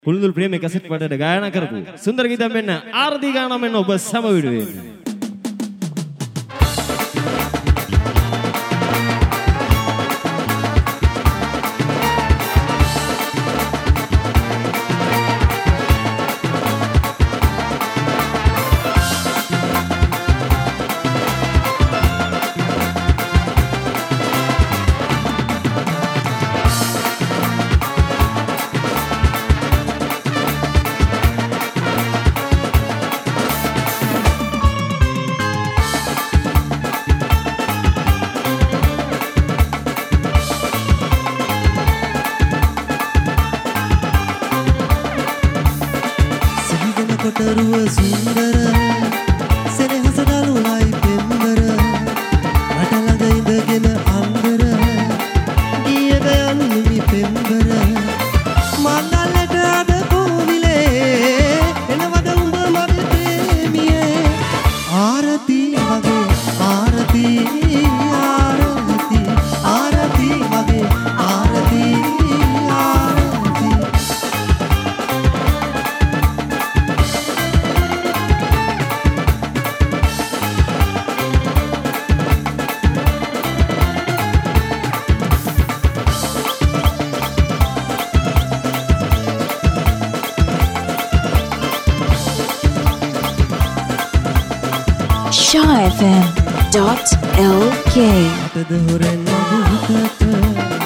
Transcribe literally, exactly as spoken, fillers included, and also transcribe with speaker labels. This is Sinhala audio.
Speaker 1: පුළුදුල් ප්‍රේමේ කැසට් පාටට ගායනා කරපු සුන්දර ගීතයක් මෙන්න ආරදී ගාන මෙන්න ඔබ සම විඩුවේ.
Speaker 2: කොටරුව සුන්දර සෙනෙහස දලුලයි පෙම්බර මට ළඟ ඉඳගෙන අnder ගියද යන්නේ පෙම්බර මන්නලට අද පොවිලේ එනවද උඹ මගේ ප්‍රේමියේ ආරති වගේ ආරති ආරති ආරති වගේ ආරති
Speaker 3: Sha F M dot L K.
Speaker 2: අතද හොරෙන් අදුකට